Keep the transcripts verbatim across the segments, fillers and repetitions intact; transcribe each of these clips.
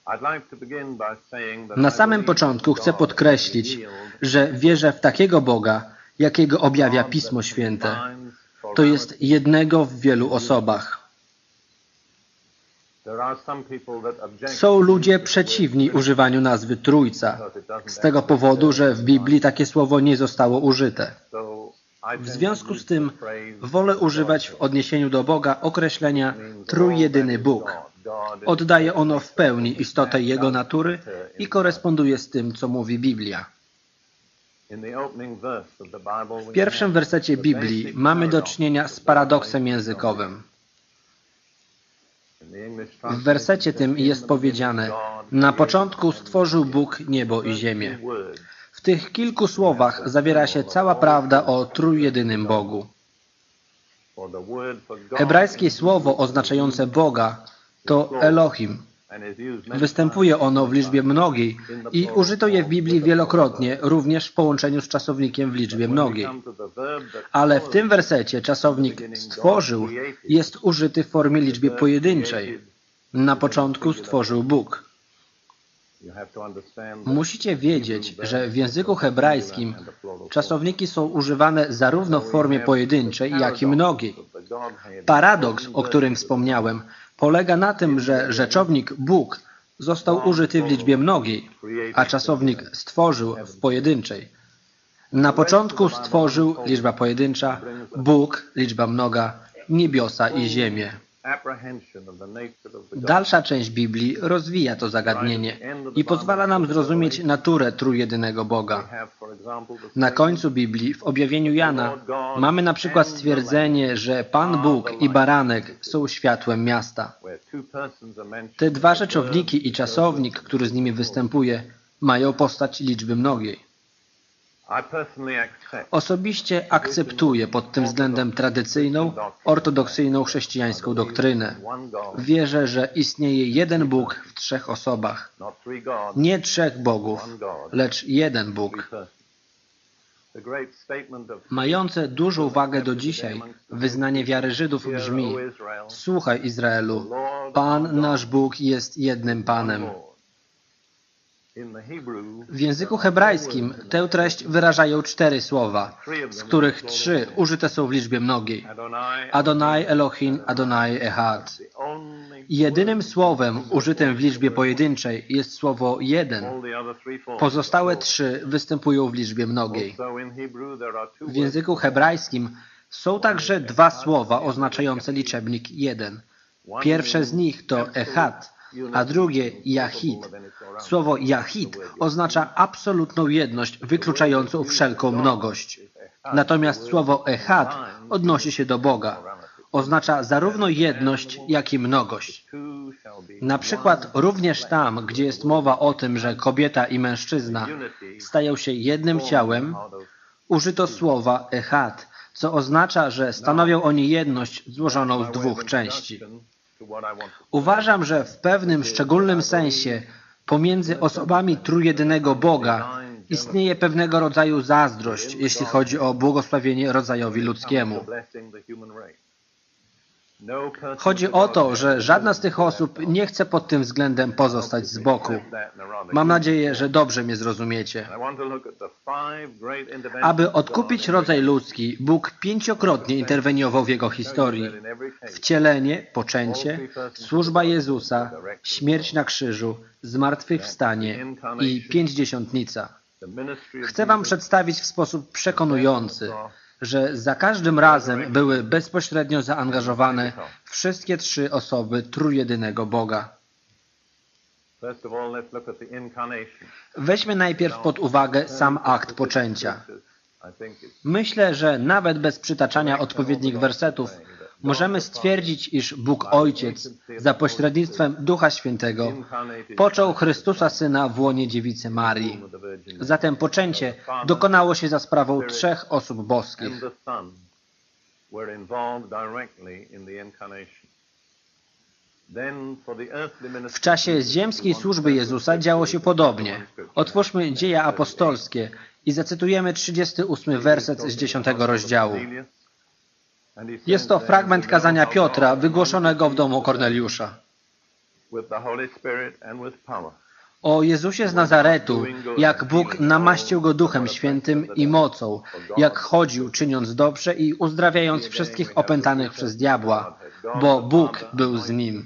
Na samym początku chcę podkreślić, że wierzę w takiego Boga, jakiego objawia Pismo Święte. To jest jednego w wielu osobach. Są ludzie przeciwni używaniu nazwy Trójca, z tego powodu, że w Biblii takie słowo nie zostało użyte. W związku z tym wolę używać w odniesieniu do Boga określenia Trójjedyny Bóg. Oddaje ono w pełni istotę Jego natury i koresponduje z tym, co mówi Biblia. W pierwszym wersecie Biblii mamy do czynienia z paradoksem językowym. W wersecie tym jest powiedziane: na początku stworzył Bóg niebo i ziemię. W tych kilku słowach zawiera się cała prawda o trójjedynym Bogu. Hebrajskie słowo oznaczające Boga to Elohim. Występuje ono w liczbie mnogiej i użyto je w Biblii wielokrotnie, również w połączeniu z czasownikiem w liczbie mnogiej. Ale w tym wersecie czasownik stworzył jest użyty w formie liczbie pojedynczej. Na początku stworzył Bóg. Musicie wiedzieć, że w języku hebrajskim czasowniki są używane zarówno w formie pojedynczej, jak i mnogiej. Paradoks, o którym wspomniałem, polega na tym, że rzeczownik Bóg został użyty w liczbie mnogiej, a czasownik stworzył w pojedynczej. Na początku stworzył, liczba pojedyncza, Bóg, liczba mnoga, niebiosa i ziemię. Dalsza część Biblii rozwija to zagadnienie i pozwala nam zrozumieć naturę trójjedynego Boga. Na końcu Biblii, w objawieniu Jana, mamy na przykład stwierdzenie, że Pan Bóg i Baranek są światłem miasta. Te dwa rzeczowniki i czasownik, który z nimi występuje, mają postać liczby mnogiej. Osobiście akceptuję pod tym względem tradycyjną, ortodoksyjną chrześcijańską doktrynę. Wierzę, że istnieje jeden Bóg w trzech osobach. Nie trzech Bogów, lecz jeden Bóg. Mające dużą wagę do dzisiaj, wyznanie wiary Żydów brzmi: słuchaj, Izraelu, Pan nasz Bóg jest jednym Panem. W języku hebrajskim tę treść wyrażają cztery słowa, z których trzy użyte są w liczbie mnogiej. Adonai Elohim, Adonai Echad. Jedynym słowem użytym w liczbie pojedynczej jest słowo jeden. Pozostałe trzy występują w liczbie mnogiej. W języku hebrajskim są także dwa słowa oznaczające liczebnik jeden. Pierwsze z nich to Echad, a drugie Jahid. Słowo Jahid oznacza absolutną jedność, wykluczającą wszelką mnogość. Natomiast słowo Echad odnosi się do Boga. Oznacza zarówno jedność, jak i mnogość. Na przykład również tam, gdzie jest mowa o tym, że kobieta i mężczyzna stają się jednym ciałem, użyto słowa Echad, co oznacza, że stanowią oni jedność złożoną z dwóch części. Uważam, że w pewnym szczególnym sensie pomiędzy osobami trójjedynego Boga istnieje pewnego rodzaju zazdrość, jeśli chodzi o błogosławienie rodzajowi ludzkiemu. Chodzi o to, że żadna z tych osób nie chce pod tym względem pozostać z boku. Mam nadzieję, że dobrze mnie zrozumiecie. Aby odkupić rodzaj ludzki, Bóg pięciokrotnie interweniował w jego historii. Wcielenie, poczęcie, służba Jezusa, śmierć na krzyżu, zmartwychwstanie i pięćdziesiątnica. Chcę wam przedstawić w sposób przekonujący, że za każdym razem były bezpośrednio zaangażowane wszystkie trzy osoby trójjedynego Boga. Weźmy najpierw pod uwagę sam akt poczęcia. Myślę, że nawet bez przytaczania odpowiednich wersetów możemy stwierdzić, iż Bóg Ojciec za pośrednictwem Ducha Świętego począł Chrystusa Syna w łonie Dziewicy Marii. Zatem poczęcie dokonało się za sprawą trzech osób boskich. W czasie ziemskiej służby Jezusa działo się podobnie. Otwórzmy Dzieje Apostolskie i zacytujemy trzydziesty ósmy werset z dziesiątego rozdziału. Jest to fragment kazania Piotra wygłoszonego w domu Korneliusza. O Jezusie z Nazaretu, jak Bóg namaścił Go Duchem Świętym i mocą, jak chodził, czyniąc dobrze i uzdrawiając wszystkich opętanych przez diabła, bo Bóg był z Nim.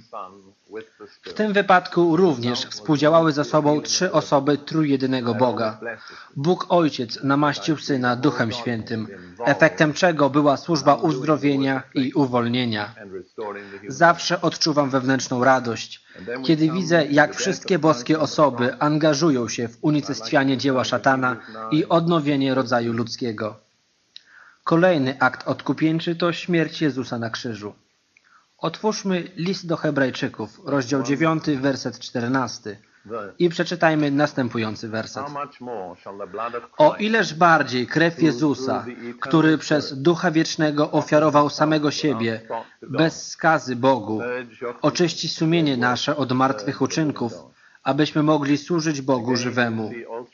W tym wypadku również współdziałały ze sobą trzy osoby trójjedynego Boga. Bóg Ojciec namaścił Syna Duchem Świętym, efektem czego była służba uzdrowienia i uwolnienia. Zawsze odczuwam wewnętrzną radość, kiedy widzę, jak wszystkie boskie osoby angażują się w unicestwianie dzieła szatana i odnowienie rodzaju ludzkiego. Kolejny akt odkupieńczy to śmierć Jezusa na krzyżu. Otwórzmy list do Hebrajczyków, rozdział dziewiąty, werset czternasty i przeczytajmy następujący werset. O ileż bardziej krew Jezusa, który przez Ducha Wiecznego ofiarował samego siebie, bez skazy Bogu, oczyści sumienie nasze od martwych uczynków, abyśmy mogli służyć Bogu żywemu.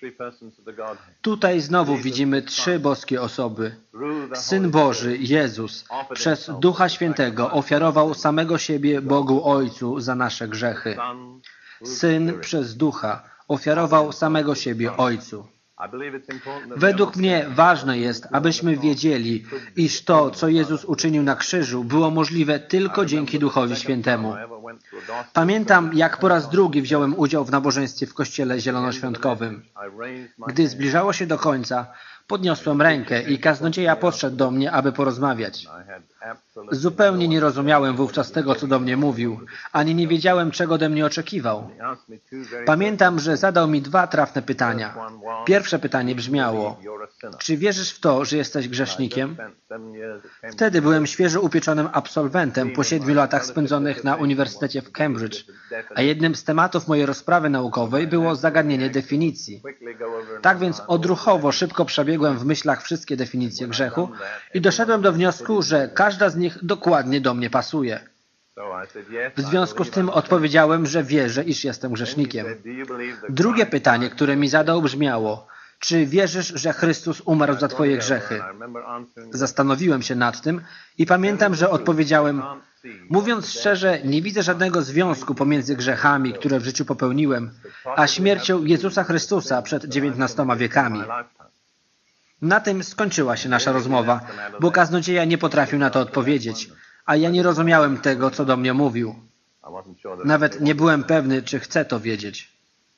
Tutaj znowu widzimy trzy boskie osoby. Syn Boży, Jezus, przez Ducha Świętego ofiarował samego siebie Bogu Ojcu za nasze grzechy. Syn przez Ducha ofiarował samego siebie Ojcu. Według mnie ważne jest, abyśmy wiedzieli, iż to, co Jezus uczynił na krzyżu, było możliwe tylko dzięki Duchowi Świętemu. Pamiętam, jak po raz drugi wziąłem udział w nabożeństwie w kościele zielonoświątkowym. Gdy zbliżało się do końca, podniosłem rękę i kaznodzieja podszedł do mnie, aby porozmawiać. Zupełnie nie rozumiałem wówczas tego, co do mnie mówił, ani nie wiedziałem, czego ode mnie oczekiwał. Pamiętam, że zadał mi dwa trafne pytania. Pierwsze pytanie brzmiało: czy wierzysz w to, że jesteś grzesznikiem? Wtedy byłem świeżo upieczonym absolwentem po siedmiu latach spędzonych na Uniwersytecie w Cambridge, a jednym z tematów mojej rozprawy naukowej było zagadnienie definicji. Tak więc odruchowo szybko przebiegłem w myślach wszystkie definicje grzechu i doszedłem do wniosku, że każda z nich dokładnie do mnie pasuje. W związku z tym odpowiedziałem, że wierzę, iż jestem grzesznikiem. Drugie pytanie, które mi zadał, brzmiało: czy wierzysz, że Chrystus umarł za twoje grzechy? Zastanowiłem się nad tym i pamiętam, że odpowiedziałem: mówiąc szczerze, nie widzę żadnego związku pomiędzy grzechami, które w życiu popełniłem, a śmiercią Jezusa Chrystusa przed dziewiętnastoma wiekami. Na tym skończyła się nasza rozmowa, bo kaznodzieja nie potrafił na to odpowiedzieć, a ja nie rozumiałem tego, co do mnie mówił. Nawet nie byłem pewny, czy chcę to wiedzieć.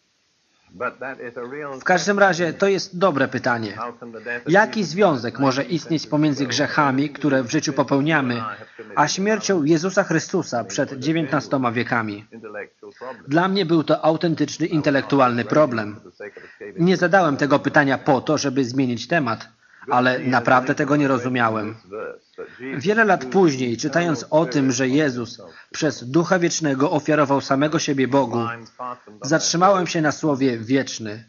W każdym razie to jest dobre pytanie. Jaki związek może istnieć pomiędzy grzechami, które w życiu popełniamy, a śmiercią Jezusa Chrystusa przed dziewiętnastoma wiekami? Dla mnie był to autentyczny intelektualny problem. Nie zadałem tego pytania po to, żeby zmienić temat, ale naprawdę tego nie rozumiałem. Wiele lat później, czytając o tym, że Jezus przez Ducha Wiecznego ofiarował samego siebie Bogu, zatrzymałem się na słowie wieczny.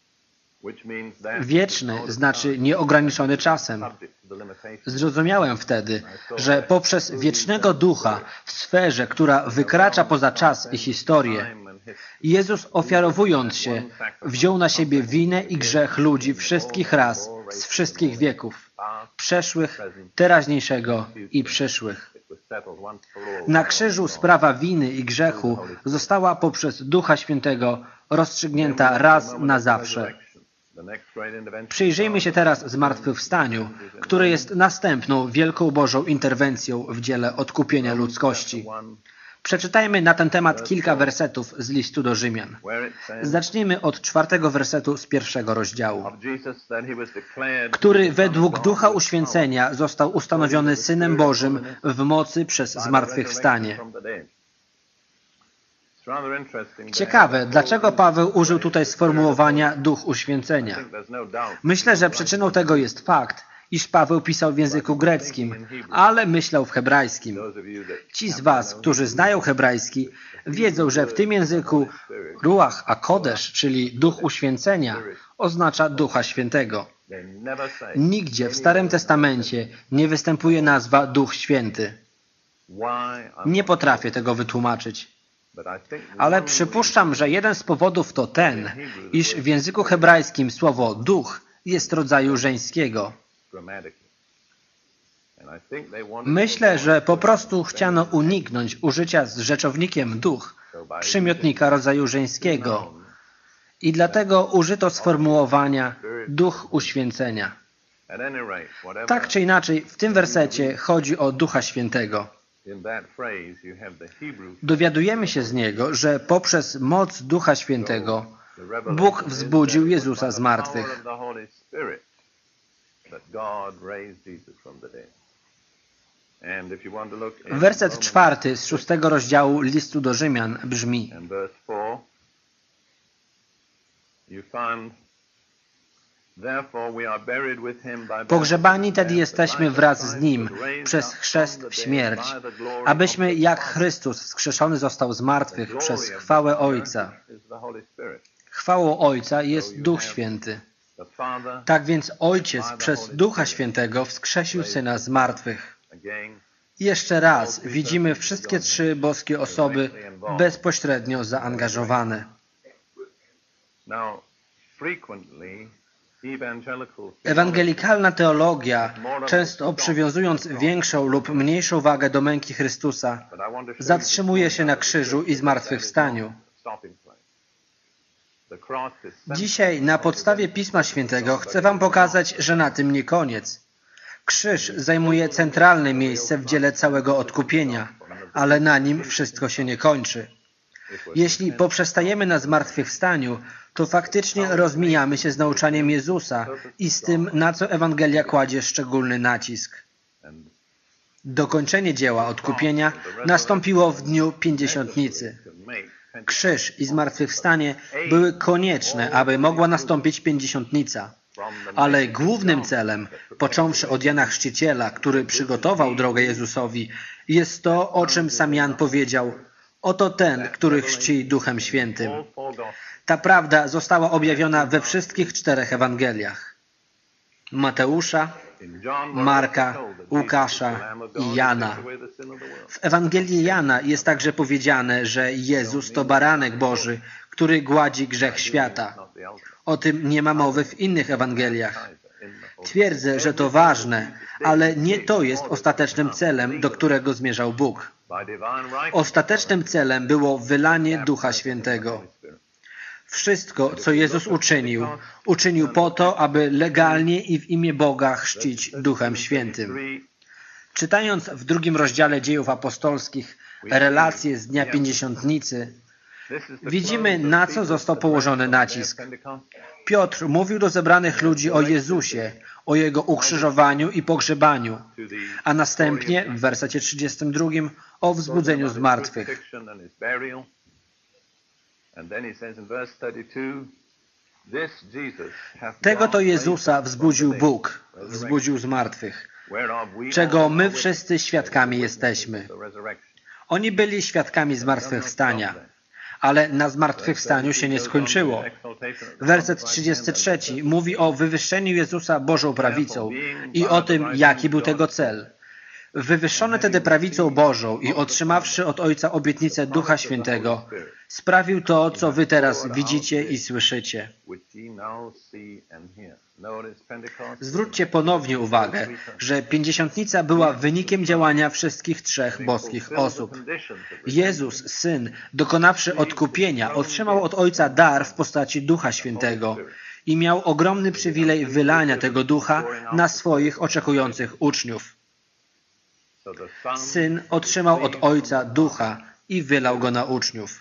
Wieczny znaczy nieograniczony czasem. Zrozumiałem wtedy, że poprzez wiecznego Ducha w sferze, która wykracza poza czas i historię, Jezus, ofiarowując się, wziął na siebie winę i grzech ludzi wszystkich ras, z wszystkich wieków, przeszłych, teraźniejszego i przyszłych. Na krzyżu sprawa winy i grzechu została poprzez Ducha Świętego rozstrzygnięta raz na zawsze. Przyjrzyjmy się teraz zmartwychwstaniu, które jest następną wielką Bożą interwencją w dziele odkupienia ludzkości. Przeczytajmy na ten temat kilka wersetów z listu do Rzymian. Zacznijmy od czwartego wersetu z pierwszego rozdziału. Który według Ducha Uświęcenia został ustanowiony Synem Bożym w mocy przez zmartwychwstanie. Ciekawe, dlaczego Paweł użył tutaj sformułowania Duch Uświęcenia. Myślę, że przyczyną tego jest fakt, iż Paweł pisał w języku greckim, ale myślał w hebrajskim. Ci z was, którzy znają hebrajski, wiedzą, że w tym języku Ruach HaKodesh, czyli Duch Uświęcenia, oznacza Ducha Świętego. Nigdzie w Starym Testamencie nie występuje nazwa Duch Święty. Nie potrafię tego wytłumaczyć. Ale przypuszczam, że jeden z powodów to ten, iż w języku hebrajskim słowo duch jest rodzaju żeńskiego. Myślę, że po prostu chciano uniknąć użycia z rzeczownikiem duch, przymiotnika rodzaju żeńskiego i dlatego użyto sformułowania duch uświęcenia. Tak czy inaczej, w tym wersecie chodzi o Ducha Świętego. Dowiadujemy się z niego, że poprzez moc Ducha Świętego Bóg wzbudził Jezusa z martwych. Werset czwarty z szóstego rozdziału listu do Rzymian brzmi: Pogrzebani tedy jesteśmy wraz z Nim przez chrzest w śmierć, abyśmy jak Chrystus wskrzeszony został z martwych przez chwałę Ojca. Chwałą Ojca jest Duch Święty. Tak więc Ojciec przez Ducha Świętego wskrzesił Syna z martwych. Jeszcze raz widzimy wszystkie trzy boskie osoby bezpośrednio zaangażowane. Ewangelikalna teologia, często przywiązując większą lub mniejszą wagę do męki Chrystusa, zatrzymuje się na krzyżu i zmartwychwstaniu. Dzisiaj na podstawie Pisma Świętego chcę Wam pokazać, że na tym nie koniec. Krzyż zajmuje centralne miejsce w dziele całego odkupienia, ale na nim wszystko się nie kończy. Jeśli poprzestajemy na zmartwychwstaniu, to faktycznie rozmijamy się z nauczaniem Jezusa i z tym, na co Ewangelia kładzie szczególny nacisk. Dokończenie dzieła odkupienia nastąpiło w dniu Pięćdziesiątnicy. Krzyż i zmartwychwstanie były konieczne, aby mogła nastąpić Pięćdziesiątnica. Ale głównym celem, począwszy od Jana Chrzciciela, który przygotował drogę Jezusowi, jest to, o czym sam Jan powiedział: oto ten, który chrzci Duchem Świętym. Ta prawda została objawiona we wszystkich czterech Ewangeliach: Mateusza, Marka, Łukasza i Jana. W Ewangelii Jana jest także powiedziane, że Jezus to baranek Boży, który gładzi grzech świata. O tym nie ma mowy w innych Ewangeliach. Twierdzę, że to ważne, ale nie to jest ostatecznym celem, do którego zmierzał Bóg. Ostatecznym celem było wylanie Ducha Świętego. Wszystko, co Jezus uczynił, uczynił po to, aby legalnie i w imię Boga chrzcić Duchem Świętym. Czytając w drugim rozdziale Dziejów Apostolskich relacje z dnia Pięćdziesiątnicy, widzimy, na co został położony nacisk. Piotr mówił do zebranych ludzi o Jezusie, o Jego ukrzyżowaniu i pogrzebaniu, a następnie w wersecie trzydziestym drugim o wzbudzeniu z martwych. Tego to Jezusa wzbudził Bóg, wzbudził z martwych, czego my wszyscy świadkami jesteśmy. Oni byli świadkami zmartwychwstania, ale na zmartwychwstaniu się nie skończyło. Werset trzydziesty trzeci mówi o wywyższeniu Jezusa Bożą prawicą i o tym, jaki był tego cel. Wywyższony tedy prawicą Bożą i otrzymawszy od Ojca obietnicę Ducha Świętego, sprawił to, co wy teraz widzicie i słyszycie. Zwróćcie ponownie uwagę, że Pięćdziesiątnica była wynikiem działania wszystkich trzech boskich osób. Jezus, Syn, dokonawszy odkupienia, otrzymał od Ojca dar w postaci Ducha Świętego i miał ogromny przywilej wylania tego Ducha na swoich oczekujących uczniów. Syn otrzymał od Ojca Ducha i wylał go na uczniów.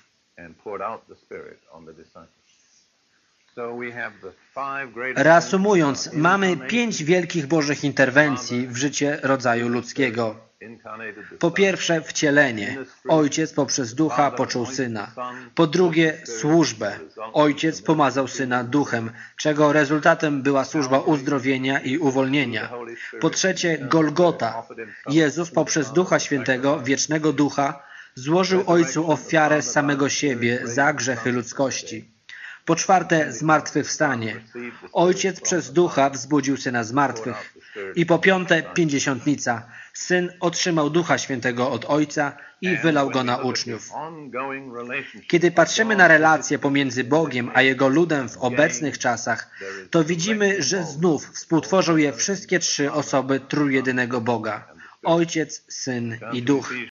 Reasumując, mamy pięć wielkich Bożych interwencji w życie rodzaju ludzkiego. Po pierwsze, wcielenie. Ojciec poprzez Ducha począł Syna. Po drugie, służbę. Ojciec pomazał Syna Duchem, czego rezultatem była służba uzdrowienia i uwolnienia. Po trzecie, Golgota. Jezus poprzez Ducha Świętego, wiecznego Ducha, złożył Ojcu ofiarę samego siebie za grzechy ludzkości. Po czwarte, zmartwychwstanie. Ojciec przez Ducha wzbudził Syna z martwych. I po piąte, Pięćdziesiątnica. Syn otrzymał Ducha Świętego od Ojca i wylał go na uczniów. Kiedy patrzymy na relacje pomiędzy Bogiem a Jego ludem w obecnych czasach, to widzimy, że znów współtworzą je wszystkie trzy osoby trójjedynego Boga. Ojciec, Syn i Duch.